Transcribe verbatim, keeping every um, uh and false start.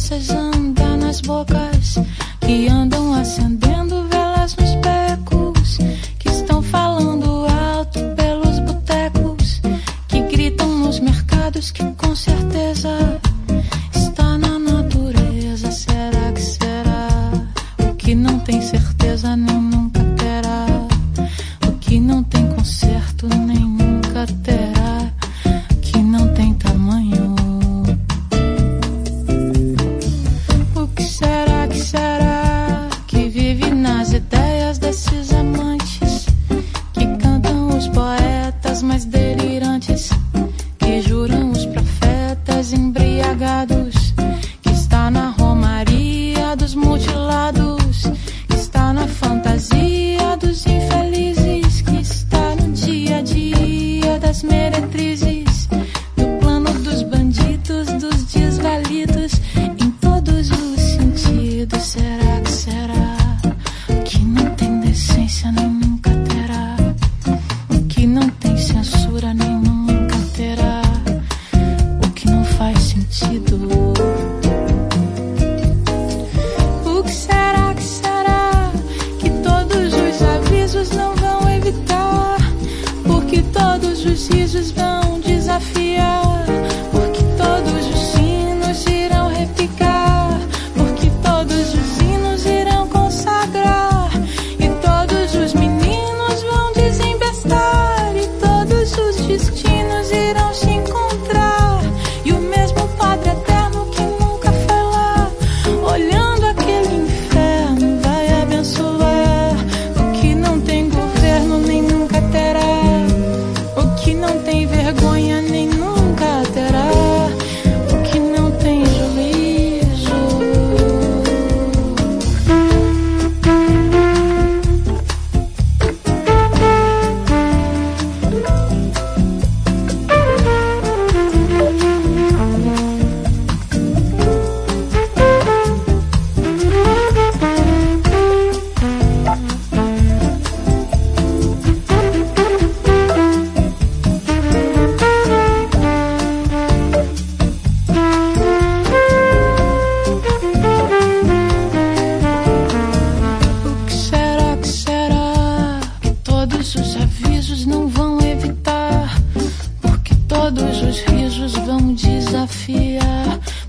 cabeças andar nas bocas, que andam acendendo velas nos becos, que estão falando alto pelos botecos, que gritam nos mercados, que com certeza está na natureza. Será que será? O que não tem certeza nem nunca terá, o que não tem conserto nem nunca terá, o que não tem tamanho. O que será, que será, que vive nas ideias desses amantes, que cantam os poetas mais delirantes, que juram os profetas embriagados, que está na romaria dos mutilados, que está na fantasia dos infelizes, que está no dia a dia das meretrizes, no plano dos bandidos, dos desvalidos, em todos os sentidos. Será que será? O que não tem decência nem nunca terá, o que não tem censura nem nunca terá, o que não faz sentido. O que será, que será, que todos os avisos não vão evitar, porque todos os risos vão desafiar, porque todos os sinos irão repicar, porque todos os hinos irão consagrar, e todos os meninos vão desembestar, e todos os destinos irão se encontrar, e o mesmo Padre Eterno que nunca foi lá, olhando aquele inferno, vai abençoar o que não tem governo nem nunca terá, o que não tem vergonha nem nunca terá, o que não tem juízo. O que será, que será, que todos os avisos não vão evitar, porque todos os risos vão desafiar,